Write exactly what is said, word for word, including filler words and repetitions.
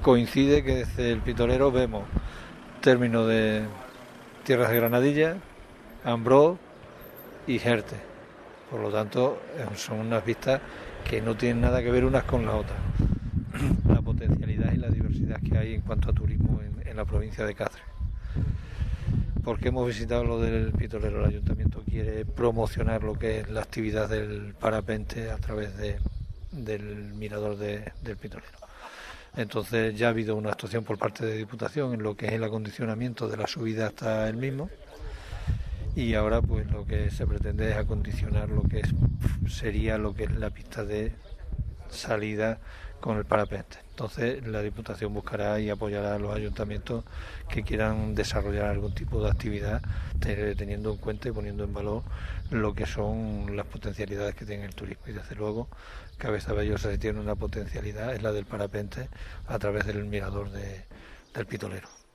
coincide que desde el Pitolero vemos términos de Tierras de Granadilla, Ambrós y Jerte. Por lo tanto, son unas vistas que no tienen nada que ver unas con las otras. La potencialidad y la diversidad que hay en cuanto a turismo en, en la provincia de Cáceres. ¿Por qué hemos visitado lo del Pitolero? El ayuntamiento quiere promocionar lo que es la actividad del parapente a través de, del mirador de, del Pitolero. Entonces ya ha habido una actuación por parte de Diputación en lo que es el acondicionamiento de la subida hasta el mismo, y ahora pues lo que se pretende es acondicionar lo que es, sería lo que es la pista de salida con el parapente. Entonces la Diputación buscará y apoyará a los ayuntamientos que quieran desarrollar algún tipo de actividad teniendo en cuenta y poniendo en valor lo que son las potencialidades que tiene el turismo. Y desde luego Cabeza Bellosa, si tiene una potencialidad, es la del parapente a través del mirador de, del Pitolero.